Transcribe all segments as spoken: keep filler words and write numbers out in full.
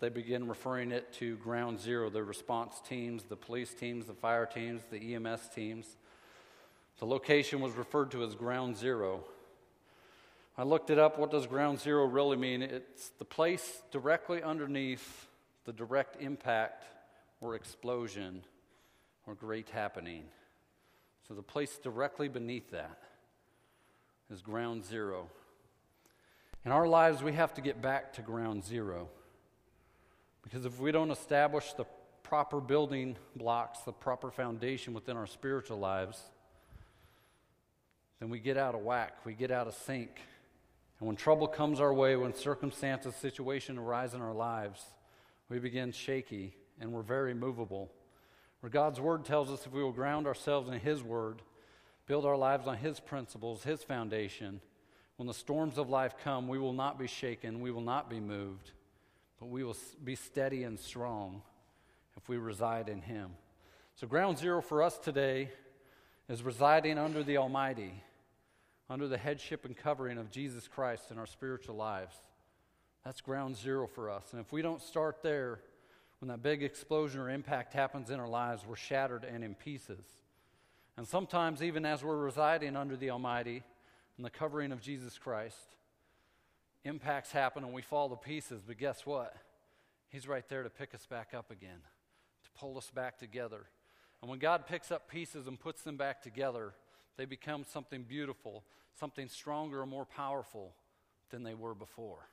they began referring it to Ground Zero, the response teams, the police teams, the fire teams, the E M S teams. The location was referred to as Ground Zero. I looked it up. What does Ground Zero really mean? It's the place directly underneath the direct impact or explosion or great happening. So the place directly beneath that is Ground Zero. In our lives, we have to get back to Ground Zero. Because if we don't establish the proper building blocks, the proper foundation within our spiritual lives, then we get out of whack, we get out of sync. And when trouble comes our way, when circumstances, situation arise in our lives, we begin shaky and we're very movable. Where God's Word tells us if we will ground ourselves in His Word, build our lives on His principles, His foundation, when the storms of life come, we will not be shaken, we will not be moved, but we will be steady and strong if we reside in Him. So Ground Zero for us today is residing under the Almighty, under the headship and covering of Jesus Christ in our spiritual lives. That's Ground Zero for us. And if we don't start there, when that big explosion or impact happens in our lives, we're shattered and in pieces. And sometimes even as we're residing under the Almighty and the covering of Jesus Christ, impacts happen and we fall to pieces, but guess what? He's right there to pick us back up again, to pull us back together. And when God picks up pieces and puts them back together, they become something beautiful, something stronger and more powerful than they were before.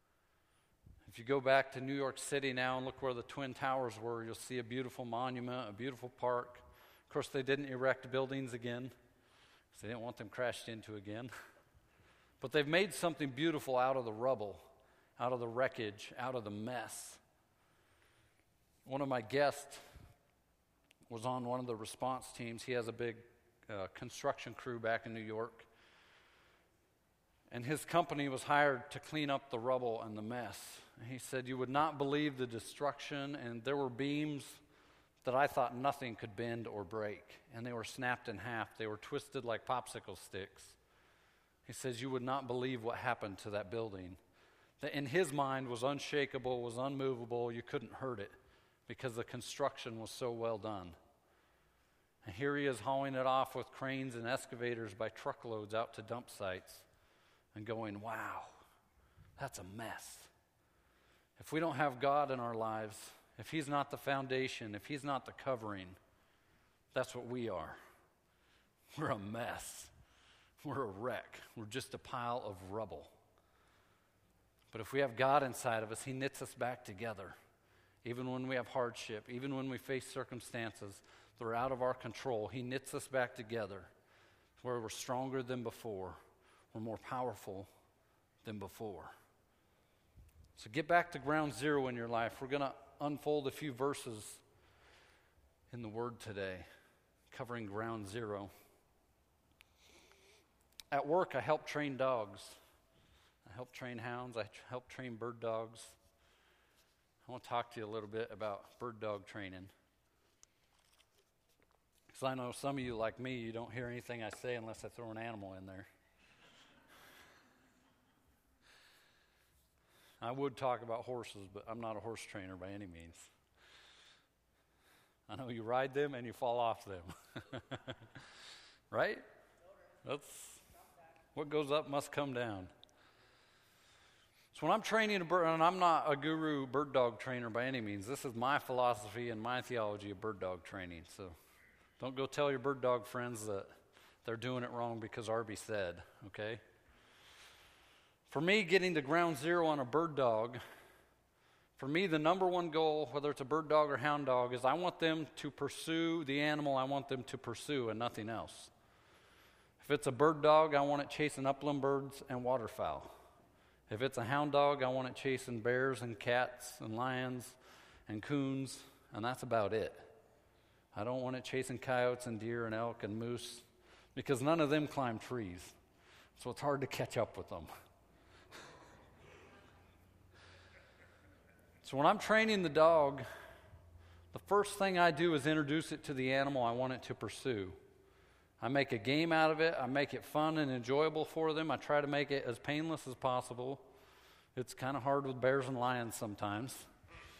If you go back to New York City now and look where the Twin Towers were, you'll see a beautiful monument, a beautiful park. Of course, they didn't erect buildings again because they didn't want them crashed into again. But they've made something beautiful out of the rubble, out of the wreckage, out of the mess. One of my guests was on one of the response teams. He has a big uh, construction crew back in New York. And his company was hired to clean up the rubble and the mess. And he said, you would not believe the destruction, and there were beams that I thought nothing could bend or break. And they were snapped in half. They were twisted like popsicle sticks. He says, you would not believe what happened to that building. That in his mind was unshakable, was unmovable. You couldn't hurt it because the construction was so well done. And here he is hauling it off with cranes and excavators by truckloads out to dump sites and going, wow, that's a mess. If we don't have God in our lives, if He's not the foundation, if He's not the covering, that's what we are. We're a mess. We're a wreck. We're just a pile of rubble. But if we have God inside of us, He knits us back together. Even when we have hardship, even when we face circumstances that are out of our control, He knits us back together where we're stronger than before. We're more powerful than before. So get back to Ground Zero in your life. We're going to unfold a few verses in the Word today, covering Ground Zero. At work, I help train dogs. I help train hounds. I help train bird dogs. I want to talk to you a little bit about bird dog training. Because I know some of you, like me, you don't hear anything I say unless I throw an animal in there. I would talk about horses, but I'm not a horse trainer by any means. I know you ride them and you fall off them. Right? That's what goes up must come down. So when I'm training a bird, and I'm not a guru bird dog trainer by any means, this is my philosophy and my theology of bird dog training. So don't go tell your bird dog friends that they're doing it wrong because Arby said, okay? For me, getting to Ground Zero on a bird dog, for me, the number one goal, whether it's a bird dog or hound dog, is I want them to pursue the animal I want them to pursue and nothing else. If it's a bird dog, I want it chasing upland birds and waterfowl. If it's a hound dog, I want it chasing bears and cats and lions and coons, and that's about it. I don't want it chasing coyotes and deer and elk and moose because none of them climb trees, so it's hard to catch up with them. So when I'm training the dog, the first thing I do is introduce it to the animal I want it to pursue. I make a game out of it. I make it fun and enjoyable for them. I try to make it as painless as possible. It's kind of hard with bears and lions sometimes.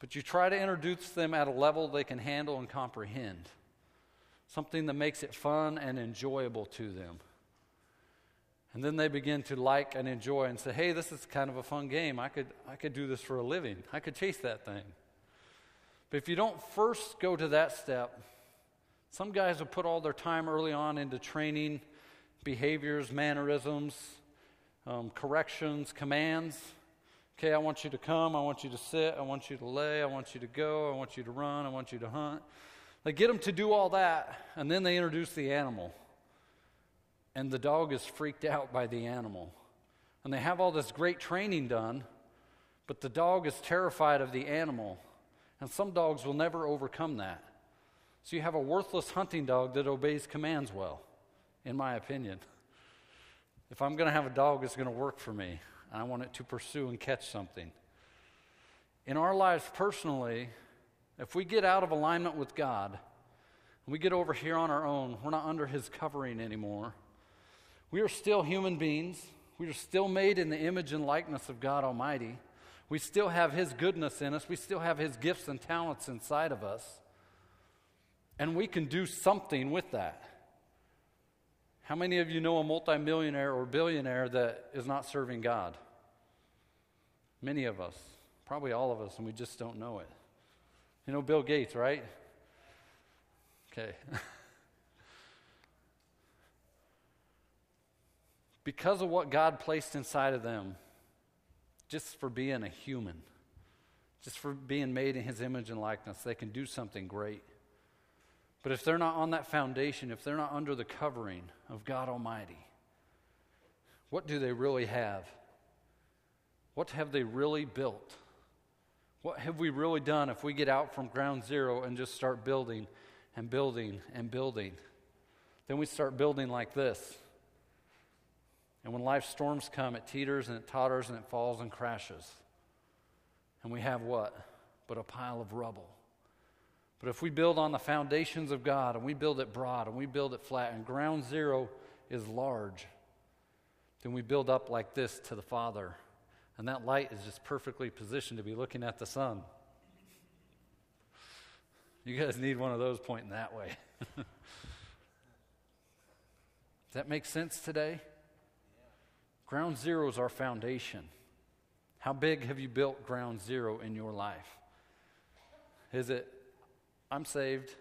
but you try to introduce them at a level they can handle and comprehend, something that makes it fun and enjoyable to them. And then they begin to like and enjoy and say, hey, this is kind of a fun game. I could, I could do this for a living. I could chase that thing. But if you don't first go to that step, some guys will put all their time early on into training, behaviors, mannerisms, um, corrections, commands. Okay, I want you to come, I want you to sit, I want you to lay, I want you to go, I want you to run, I want you to hunt. They get them to do all that, and then they introduce the animal. And the dog is freaked out by the animal. And they have all this great training done, but the dog is terrified of the animal. And some dogs will never overcome that. So you have a worthless hunting dog that obeys commands well, in my opinion. If I'm going to have a dog that's going to work for me, I want it to pursue and catch something. In our lives personally, if we get out of alignment with God, and we get over here on our own, we're not under His covering anymore. We are still human beings. We are still made in the image and likeness of God Almighty. We still have His goodness in us. We still have His gifts and talents inside of us. And we can do something with that. How many of you know a multimillionaire or billionaire that is not serving God? Many of us, probably all of us, and we just don't know it. You know Bill Gates, right? Okay. Because of what God placed inside of them, just for being a human, just for being made in His image and likeness, they can do something great. But if they're not on that foundation, if they're not under the covering of God Almighty, what do they really have? What have they really built? What have we really done if we get out from ground zero and just start building and building and building? Then we start building like this. And when life storms come, it teeters and it totters and it falls and crashes. And we have what? But a pile of rubble. But if we build on the foundations of God, and we build it broad, and we build it flat, and ground zero is large, then we build up like this to the Father. And that light is just perfectly positioned to be looking at the sun. You guys need one of those pointing that way. Does that make sense today? Ground zero is our foundation. How big have you built ground zero in your life? Is it, I'm saved,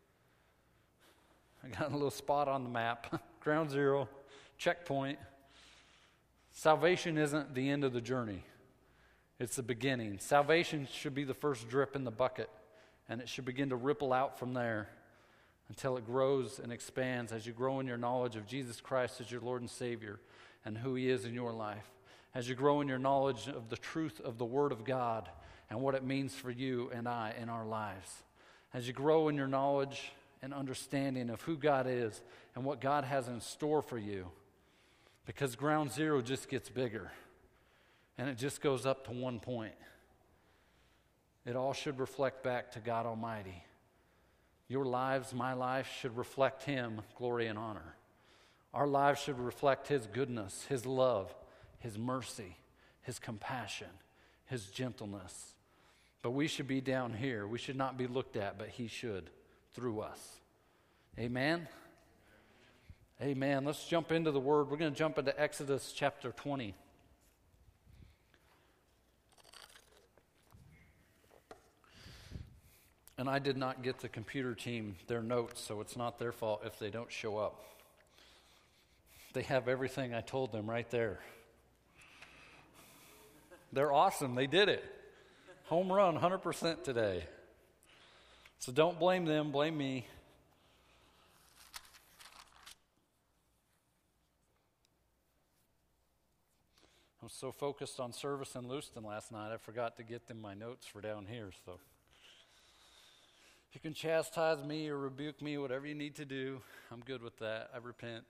I got a little spot on the map, ground zero, checkpoint. Salvation isn't the end of the journey. It's the beginning. Salvation should be the first drip in the bucket, and it should begin to ripple out from there until it grows and expands as you grow in your knowledge of Jesus Christ as your Lord and Savior and who He is in your life. As you grow in your knowledge of the truth of the Word of God and what it means for you and I in our lives. As you grow in your knowledge and understanding of who God is and what God has in store for you. Because ground zero just gets bigger. And it just goes up to one point. It all should reflect back to God Almighty. Your lives, my life, should reflect Him, glory and honor. Our lives should reflect His goodness, His love, His mercy, His compassion, His gentleness. But we should be down here. We should not be looked at, but He should through us. Amen? Amen. Let's jump into the Word. We're going to jump into Exodus chapter twenty. And I did not get the computer team their notes, so it's not their fault if they don't show up. They have everything I told them right there. They're awesome. They did it. Home run, one hundred percent today. So don't blame them. Blame me. I was so focused on service in Lewiston last night, I forgot to get them my notes for down here. So you can chastise me or rebuke me, whatever you need to do. I'm good with that. I repent.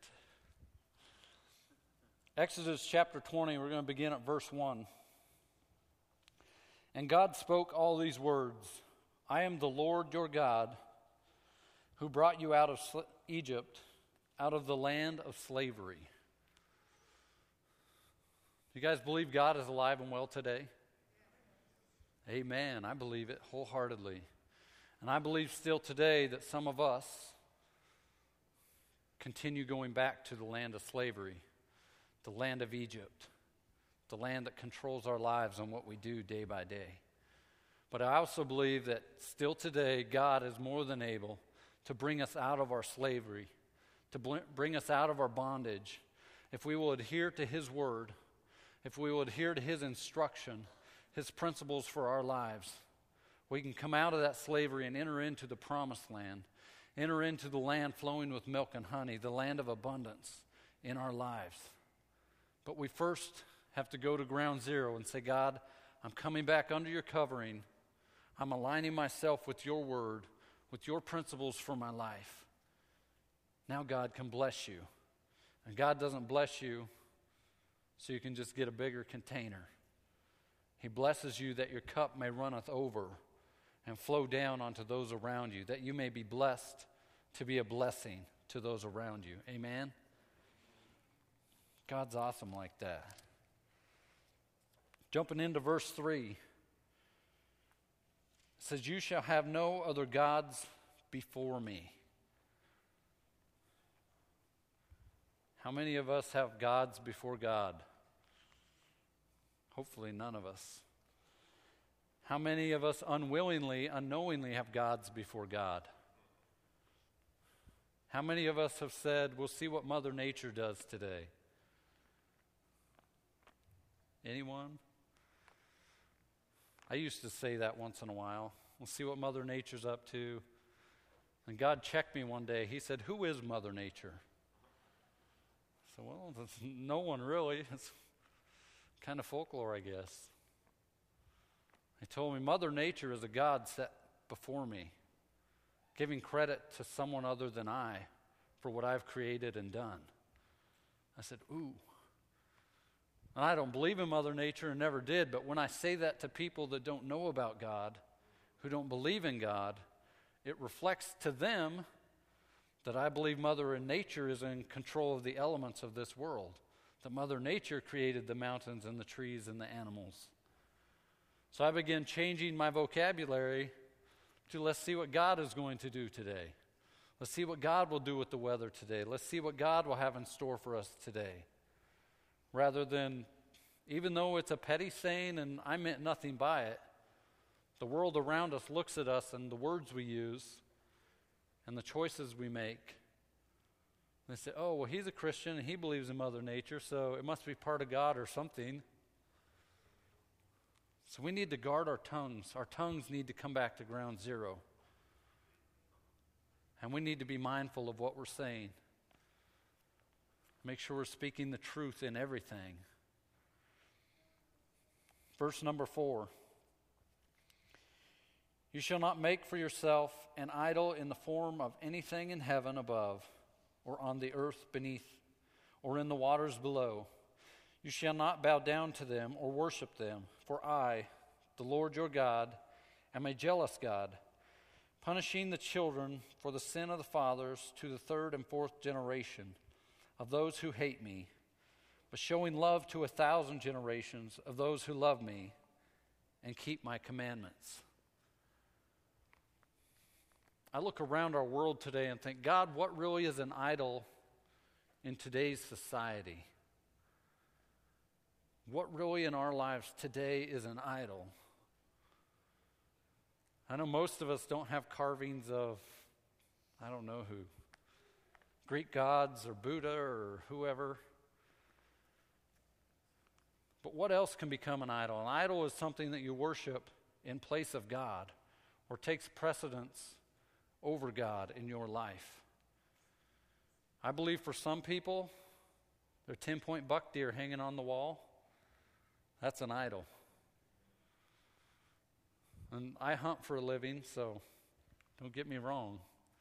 Exodus chapter twenty, we're going to begin at verse one. And God spoke all these words, I am the Lord your God, who brought you out of sl- Egypt, out of the land of slavery. You guys believe God is alive and well today? Amen. I believe it wholeheartedly. And I believe still today that some of us continue going back to the land of slavery, the land of Egypt, the land that controls our lives and what we do day by day. But I also believe that still today, God is more than able to bring us out of our slavery, to bl- bring us out of our bondage, if we will adhere to His word, if we will adhere to His instruction, His principles for our lives. We can come out of that slavery and enter into the promised land, enter into the land flowing with milk and honey, the land of abundance in our lives. But we first have to go to ground zero and say, God, I'm coming back under your covering. I'm aligning myself with your word, with your principles for my life. Now God can bless you. And God doesn't bless you so you can just get a bigger container. He blesses you that your cup may runneth over and flow down onto those around you, that you may be blessed to be a blessing to those around you. Amen? God's awesome like that. Jumping into verse three. It says, you shall have no other gods before me. How many of us have gods before God? Hopefully none of us. How many of us unwillingly, unknowingly have gods before God? How many of us have said, we'll see what Mother Nature does today? Anyone? I used to say that once in a while. We'll see what Mother Nature's up to. And God checked me one day. He said, who is Mother Nature? I said, well, there's no one really. It's kind of folklore, I guess. He told me, Mother Nature is a God set before me, giving credit to someone other than I for what I've created and done. I said, ooh. And I don't believe in Mother Nature and never did, but when I say that to people that don't know about God, who don't believe in God, it reflects to them that I believe Mother Nature is in control of the elements of this world, that Mother Nature created the mountains and the trees and the animals. So I began changing my vocabulary to let's see what God is going to do today. Let's see what God will do with the weather today. Let's see what God will have in store for us today. Rather than, even though it's a petty saying and I meant nothing by it, the world around us looks at us and the words we use and the choices we make. They say, oh, well, he's a Christian and he believes in Mother Nature, so it must be part of God or something. So we need to guard our tongues. Our tongues need to come back to ground zero. And we need to be mindful of what we're saying. Make sure we're speaking the truth in everything. Verse number four. You shall not make for yourself an idol in the form of anything in heaven above, or on the earth beneath, or in the waters below. You shall not bow down to them or worship them, for I, the Lord your God, am a jealous God, punishing the children for the sin of the fathers to the third and fourth generation of those who hate me, but showing love to a thousand generations of those who love me and keep my commandments. I look around our world today and think, God, what really is an idol in today's society? What really in our lives today is an idol? I know most of us don't have carvings of, I don't know who, Greek gods or Buddha or whoever. But what else can become an idol? An idol is something that you worship in place of God or takes precedence over God in your life. I believe for some people, their ten-point buck deer hanging on the wall, that's an idol. And I hunt for a living, so don't get me wrong.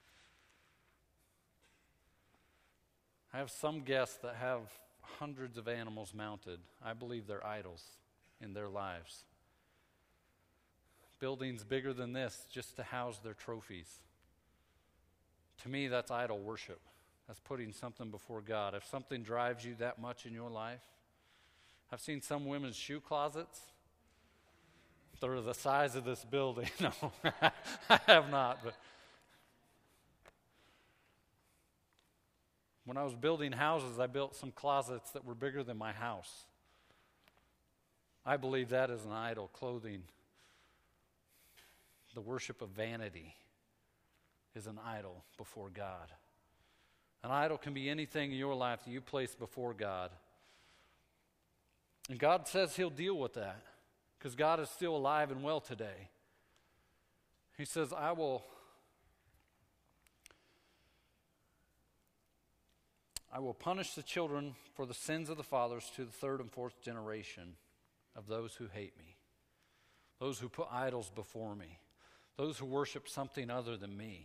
I have some guests that have hundreds of animals mounted. I believe they're idols in their lives. Buildings bigger than this just to house their trophies. To me, that's idol worship. That's putting something before God. If something drives you that much in your life, I've seen some women's shoe closets They're the size of this building. No, I have not. But when I was building houses, I built some closets that were bigger than my house. I believe that is an idol, clothing. The worship of vanity is an idol before God. An idol can be anything in your life that you place before God. And God says he'll deal with that because God is still alive and well today. He says, I will, I will punish the children for the sins of the fathers to the third and fourth generation of those who hate me, those who put idols before me, those who worship something other than me.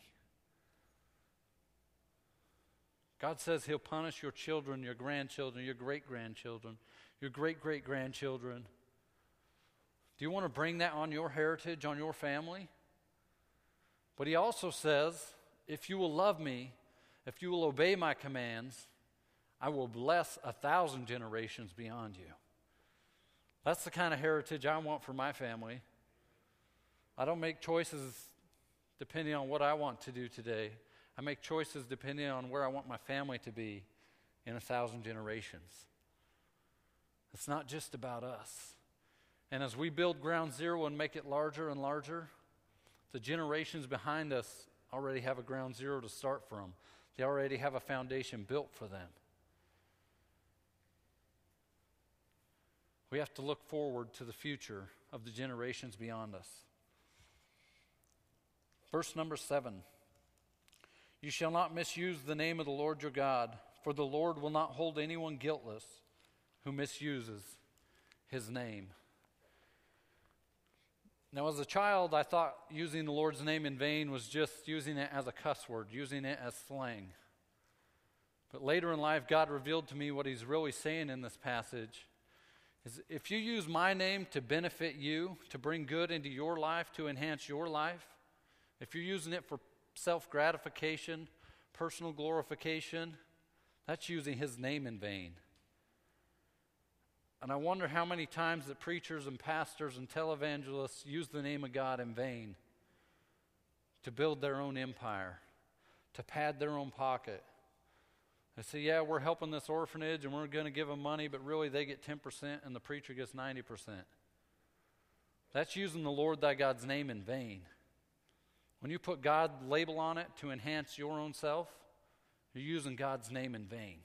God says he'll punish your children, your grandchildren, your great-grandchildren, your great-great-grandchildren. Do you want to bring that on your heritage, on your family? But he also says, if you will love me, if you will obey my commands, I will bless a thousand generations beyond you. That's the kind of heritage I want for my family. I don't make choices depending on what I want to do today. I make choices depending on where I want my family to be in a thousand generations. It's not just about us. And as we build ground zero and make it larger and larger, the generations behind us already have a ground zero to start from. They already have a foundation built for them. We have to look forward to the future of the generations beyond us. Verse number seven. You shall not misuse the name of the Lord your God, for the Lord will not hold anyone guiltless who misuses his name. Now, as a child, I thought using the Lord's name in vain was just using it as a cuss word, using it as slang. But later in life, God revealed to me what he's really saying in this passage. Is if you use my name to benefit you, to bring good into your life, to enhance your life, if you're using it for self-gratification, personal glorification, that's using his name in vain. And I wonder how many times that preachers and pastors and televangelists use the name of God in vain to build their own empire, to pad their own pocket. They say, yeah, we're helping this orphanage and we're going to give them money, but really they get ten percent and the preacher gets ninety percent. That's using the Lord thy God's name in vain. When you put God label on it to enhance your own self, you're using God's name in vain.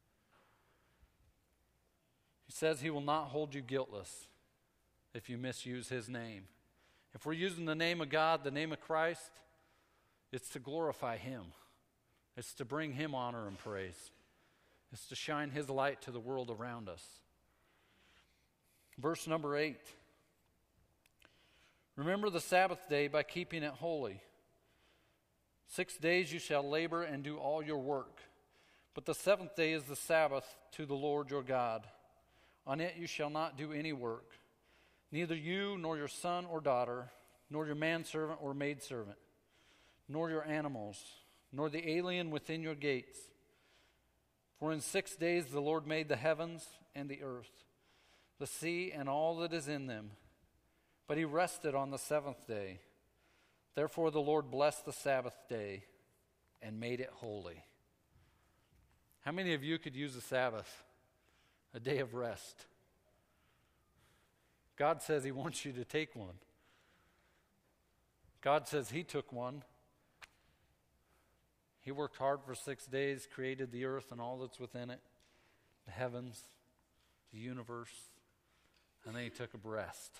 He says he will not hold you guiltless if you misuse his name. If we're using the name of God, the name of Christ, it's to glorify him. It's to bring him honor and praise. It's to shine his light to the world around us. Verse number eight. Remember the Sabbath day by keeping it holy. Six days you shall labor and do all your work. But the seventh day is the Sabbath to the Lord your God. On it you shall not do any work, neither you nor your son or daughter, nor your manservant or maidservant, nor your animals, nor the alien within your gates. For in six days the Lord made the heavens and the earth, the sea and all that is in them. But he rested on the seventh day. Therefore the Lord blessed the Sabbath day and made it holy. How many of you could use a Sabbath, a day of rest? God says he wants you to take one. God says he took one. He worked hard for six days, created the earth and all that's within it, the heavens, the universe, and then he took a rest.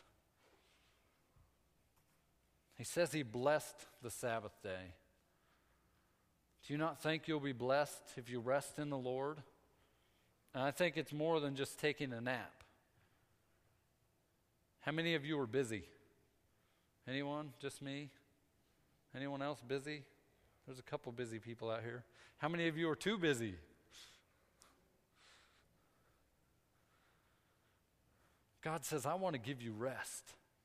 He says he blessed the Sabbath day. Do you not think you'll be blessed if you rest in the Lord? And I think it's more than just taking a nap. How many of you are busy? Anyone? Just me? Anyone else busy? There's a couple busy people out here. How many of you are too busy? God says, I want to give you rest.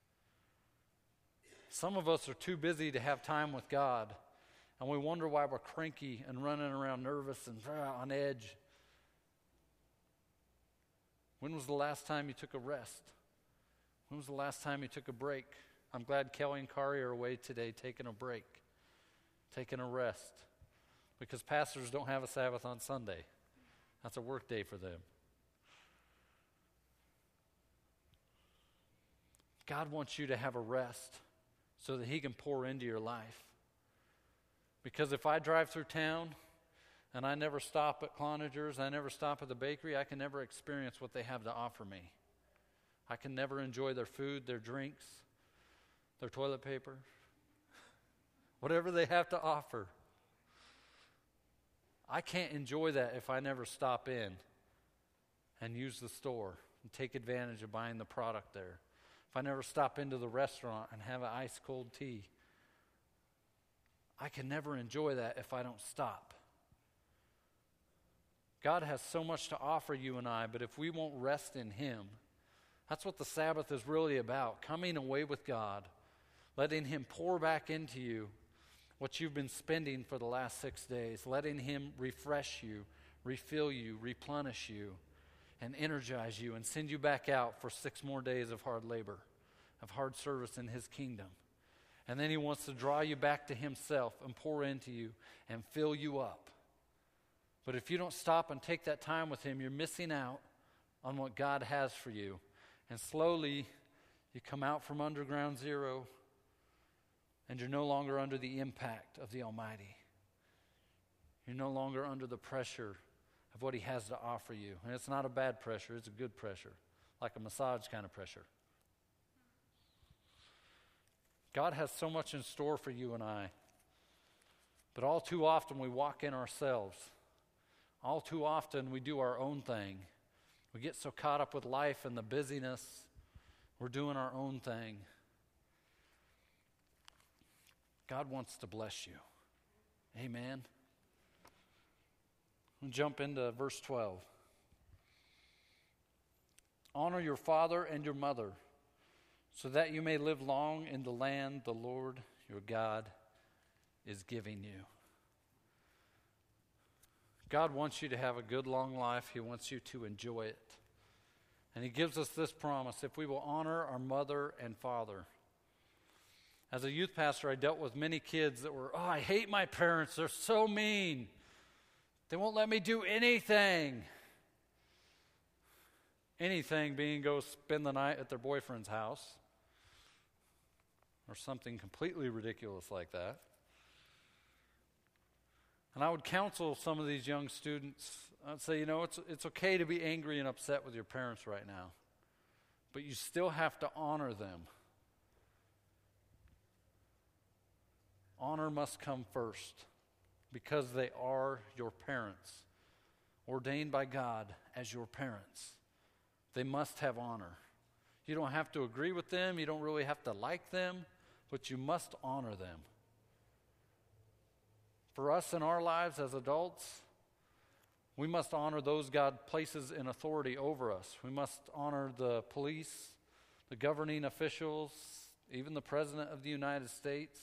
Some of us are too busy to have time with God, and we wonder why we're cranky and running around nervous and uh, on edge. When was the last time you took a rest? When was the last time you took a break? I'm glad Kelly and Kari are away today taking a break, taking a rest, because pastors don't have a Sabbath on Sunday. That's a work day for them. God wants you to have a rest so that he can pour into your life. Because if I drive through town and I never stop at Cloninger's, I never stop at the bakery, I can never experience what they have to offer me. I can never enjoy their food, their drinks, their toilet paper, whatever they have to offer. I can't enjoy that if I never stop in and use the store and take advantage of buying the product there. If I never stop into the restaurant and have an ice cold tea, I can never enjoy that if I don't stop. God has so much to offer you and I, but if we won't rest in him, that's what the Sabbath is really about, coming away with God, letting him pour back into you what you've been spending for the last six days, letting him refresh you, refill you, replenish you, and energize you and send you back out for six more days of hard labor, of hard service in his kingdom. And then he wants to draw you back to himself and pour into you and fill you up. But if you don't stop and take that time with him, you're missing out on what God has for you. And slowly, you come out from underground zero, and you're no longer under the impact of the Almighty. You're no longer under the pressure of what he has to offer you. And it's not a bad pressure, it's a good pressure, like a massage kind of pressure. God has so much in store for you and I. But all too often we walk in ourselves. All too often we do our own thing. We get so caught up with life and the busyness, we're doing our own thing. God wants to bless you. Amen. We'll jump into verse twelve. Honor your father and your mother, so that you may live long in the land the Lord your God is giving you. God wants you to have a good, long life. He wants you to enjoy it. And he gives us this promise: if we will honor our mother and father. As a youth pastor, I dealt with many kids that were, oh, I hate my parents. They're so mean. They won't let me do anything. Anything being go spend the night at their boyfriend's house or something completely ridiculous like that. And I would counsel some of these young students. I'd say, you know, it's it's okay to be angry and upset with your parents right now, but you still have to honor them. Honor must come first because they are your parents, ordained by God as your parents. They must have honor. You don't have to agree with them. You don't really have to like them, but you must honor them. For us in our lives as adults, we must honor those God places in authority over us. We must honor the police, the governing officials, even the President of the United States.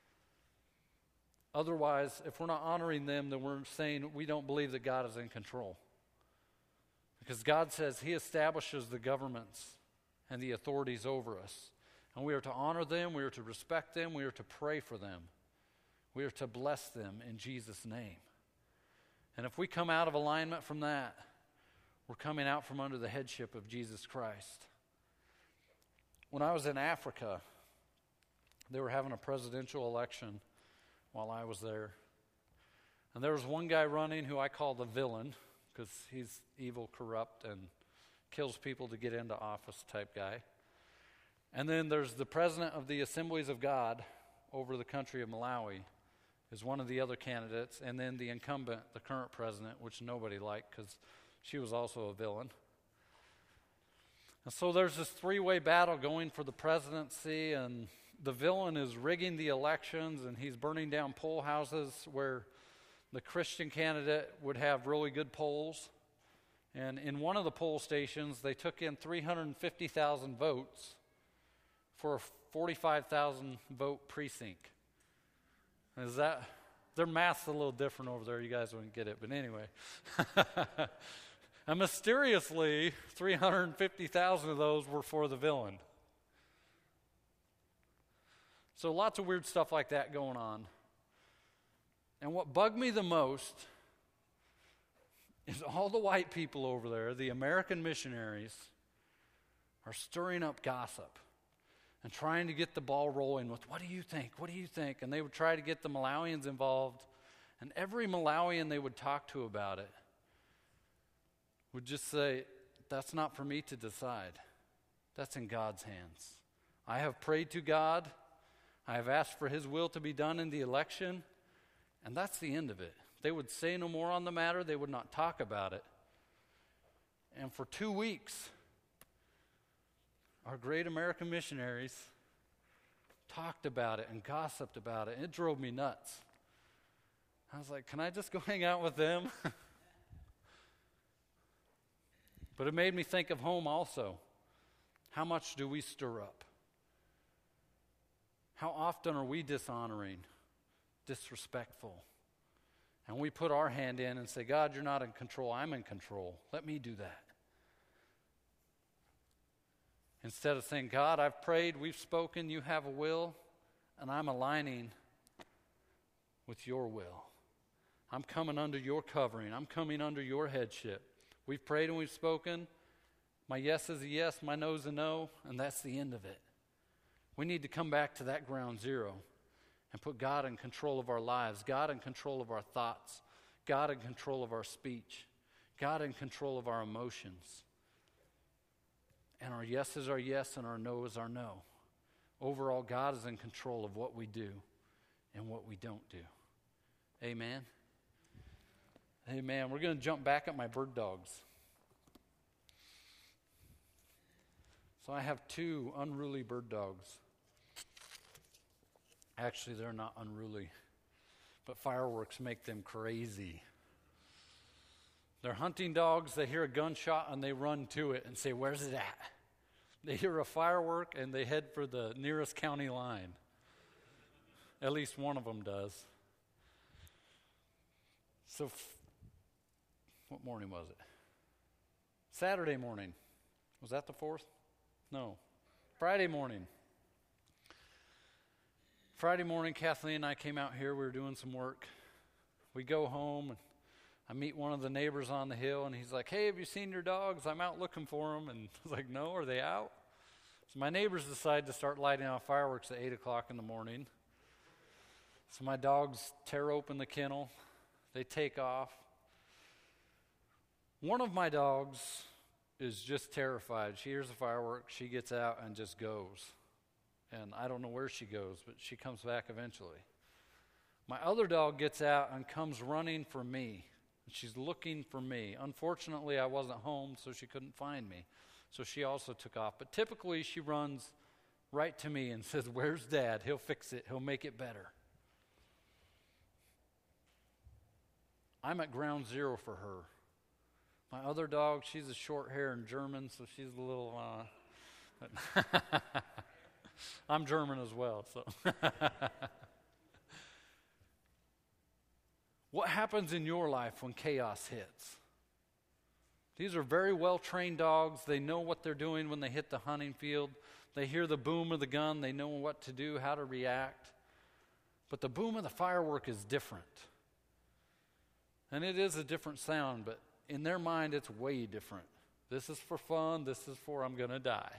Otherwise, if we're not honoring them, then we're saying we don't believe that God is in control. Because God says he establishes the governments and the authorities over us. And we are to honor them, we are to respect them, we are to pray for them. We are to bless them in Jesus' name. And if we come out of alignment from that, we're coming out from under the headship of Jesus Christ. When I was in Africa, they were having a presidential election while I was there. And there was one guy running who I call the villain, because he's evil, corrupt, and kills people to get into office type guy. And then there's the president of the Assemblies of God over the country of Malawi is one of the other candidates. And then the incumbent, the current president, which nobody liked because she was also a villain. And so there's this three-way battle going for the presidency, and the villain is rigging the elections, and he's burning down poll houses where the Christian candidate would have really good polls. And in one of the poll stations, they took in three hundred fifty thousand votes for a forty-five thousand vote precinct. Is that, their math's a little different over there. You guys wouldn't get it, but anyway. And mysteriously, three hundred fifty thousand of those were for the villain. So lots of weird stuff like that going on. And what bugged me the most is all the white people over there, the American missionaries, are stirring up gossip and trying to get the ball rolling with, what do you think? What do you think? And they would try to get the Malawians involved. And every Malawian they would talk to about it would just say, that's not for me to decide. That's in God's hands. I have prayed to God. I have asked for his will to be done in the election. And that's the end of it. They would say no more on the matter. They would not talk about it. And for two weeks, our great American missionaries talked about it and gossiped about it. It drove me nuts. I was like, can I just go hang out with them? But it made me think of home also. How much do we stir up? How often are we dishonoring, disrespectful? And we put our hand in and say, God, you're not in control. I'm in control. Let me do that. Instead of saying, God, I've prayed, we've spoken, you have a will, and I'm aligning with your will. I'm coming under your covering. I'm coming under your headship. We've prayed and we've spoken. My yes is a yes, my no is a no, and that's the end of it. We need to come back to that ground zero and put God in control of our lives, God in control of our thoughts, God in control of our speech, God in control of our emotions. And our yes is our yes and our no is our no. Overall, God is in control of what we do and what we don't do. Amen? Amen. We're going to jump back at my bird dogs. So I have two unruly bird dogs. Actually, they're not unruly, but fireworks make them crazy. They're hunting dogs. They hear a gunshot and they run to it and say, where's it at? They hear a firework and they head for the nearest county line. At least one of them does. So, f- what morning was it? Saturday morning. Was that the fourth? No. Friday morning. Friday morning, Kathleen and I came out here. We were doing some work. We go home, and I meet one of the neighbors on the hill, and he's like, hey, have you seen your dogs? I'm out looking for them. And I was like, no, are they out? So my neighbors decide to start lighting off fireworks at eight o'clock in the morning. So my dogs tear open the kennel. They take off. One of my dogs is just terrified. She hears the fireworks. She gets out and just goes. And I don't know where she goes, but she comes back eventually. My other dog gets out and comes running for me. She's looking for me. Unfortunately, I wasn't home, so she couldn't find me. So she also took off. But typically, she runs right to me and says, where's Dad? He'll fix it. He'll make it better. I'm at ground zero for her. My other dog, she's a short-haired German, so she's a little... Uh, I'm German as well, so... What happens in your life when chaos hits? These are very well-trained dogs. They know what they're doing when they hit the hunting field. They hear the boom of the gun. They know what to do, how to react. But the boom of the firework is different. And it is a different sound, but in their mind, it's way different. This is for fun. This is for I'm going to die.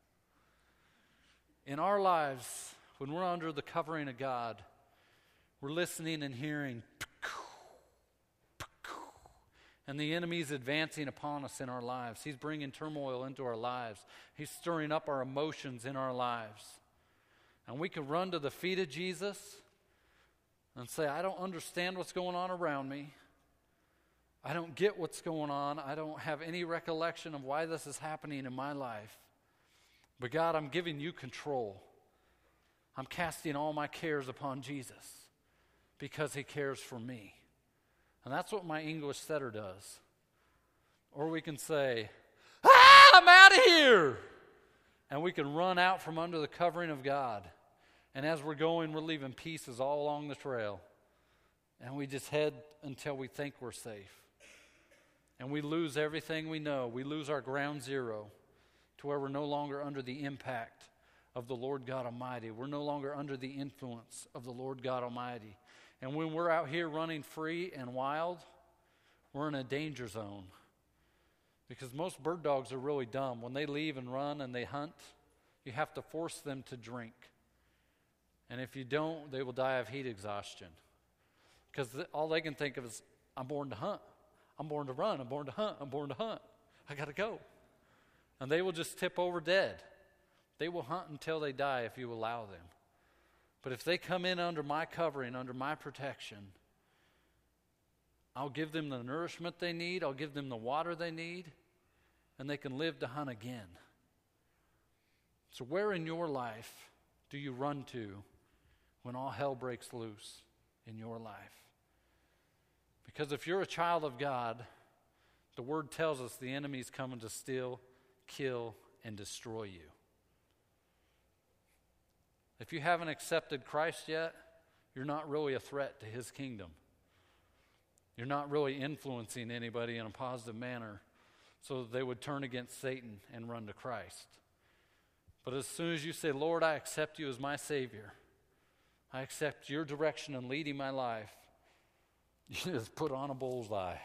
In our lives, when we're under the covering of God, we're listening and hearing, and the enemy's advancing upon us in our lives. He's bringing turmoil into our lives. He's stirring up our emotions in our lives. And we can run to the feet of Jesus and say, I don't understand what's going on around me. I don't get what's going on. I don't have any recollection of why this is happening in my life. But God, I'm giving you control. I'm casting all my cares upon Jesus because he cares for me. And that's what my English setter does. Or we can say, ah, I'm out of here. And we can run out from under the covering of God. And as we're going, we're leaving pieces all along the trail. And we just head until we think we're safe. And we lose everything we know. We lose our ground zero to where we're no longer under the impact of the Lord God Almighty. We're no longer under the influence of the Lord God Almighty. And when we're out here running free and wild, we're in a danger zone. Because most bird dogs are really dumb. When they leave and run and they hunt, you have to force them to drink. And if you don't, they will die of heat exhaustion. Because th- all they can think of is, I'm born to hunt. I'm born to run. I'm born to hunt. I'm born to hunt. I got to go. And they will just tip over dead. They will hunt until they die if you allow them. But if they come in under my covering, under my protection, I'll give them the nourishment they need. I'll give them the water they need. And they can live to hunt again. So where in your life do you run to when all hell breaks loose in your life? Because if you're a child of God, the Word tells us the enemy's coming to steal, kill, and destroy you. If you haven't accepted Christ yet, you're not really a threat to His kingdom. You're not really influencing anybody in a positive manner so that they would turn against Satan and run to Christ. But as soon as you say, Lord, I accept you as my Savior, I accept your direction in leading my life, you just put on a bullseye.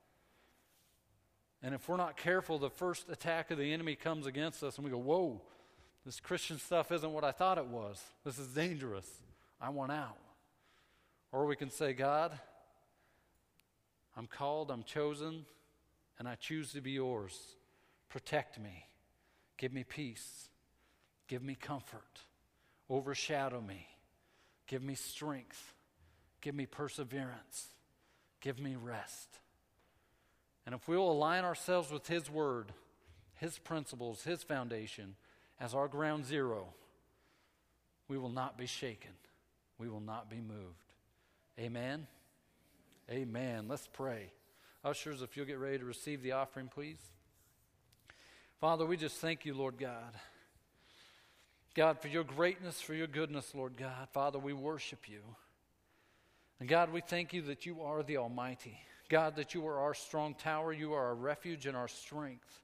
And if we're not careful, the first attack of the enemy comes against us and we go, whoa, this Christian stuff isn't what I thought it was. This is dangerous. I want out. Or we can say, God, I'm called, I'm chosen, and I choose to be yours. Protect me. Give me peace. Give me comfort. Overshadow me. Give me strength. Give me perseverance. Give me rest. And if we'll align ourselves with His Word, His principles, His foundation, as our ground zero, we will not be shaken. We will not be moved. Amen? Amen. Let's pray. Ushers, if you'll get ready to receive the offering, please. Father, we just thank you, Lord God. God, for your greatness, for your goodness, Lord God. Father, we worship you. And God, we thank you that you are the Almighty. God, that you are our strong tower. You are our refuge and our strength.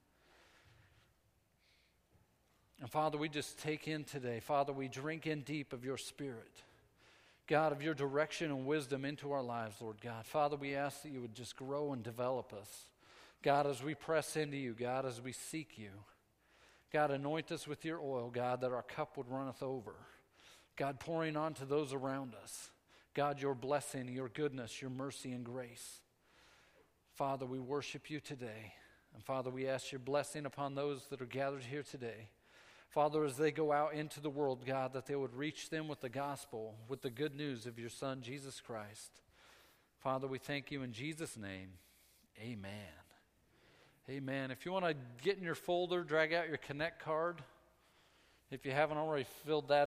And Father, we just take in today. Father, we drink in deep of your Spirit. God, of your direction and wisdom into our lives, Lord God. Father, we ask that you would just grow and develop us. God, as we press into you, God, as we seek you. God, anoint us with your oil, God, that our cup would runneth over. God, pouring on to those around us. God, your blessing, your goodness, your mercy and grace. Father, we worship you today. And Father, we ask your blessing upon those that are gathered here today. Father, as they go out into the world, God, that they would reach them with the gospel, with the good news of your Son, Jesus Christ. Father, we thank you in Jesus' name. Amen. Amen. If you want to get in your folder, drag out your Connect card. If you haven't already filled that